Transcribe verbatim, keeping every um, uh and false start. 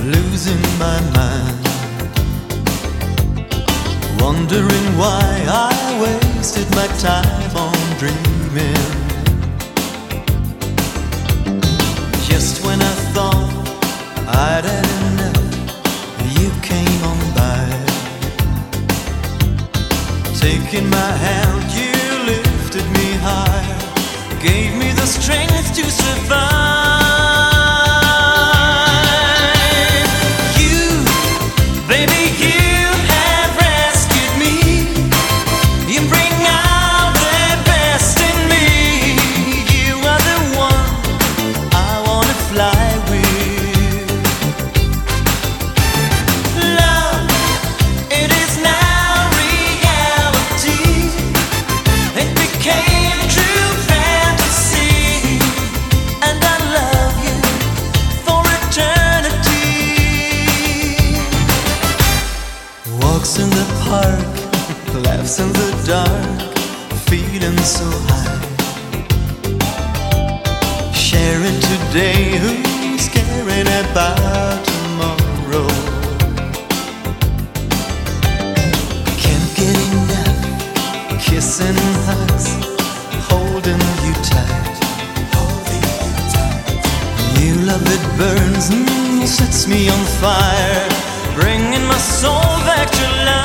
losing my mind, wondering why I wasted my time on dreaming. Just when I thought I'd had enough, you came on by. Taking my hand, you lifted me higher, gave me the strength to survive. Walks in the park, laughs in the dark, feeling so high. Sharing today, who's caring about tomorrow? Can't get enough, kissing hugs, holding you tight. New love that burns, mm, sets me on fire, bringing my soul back to life.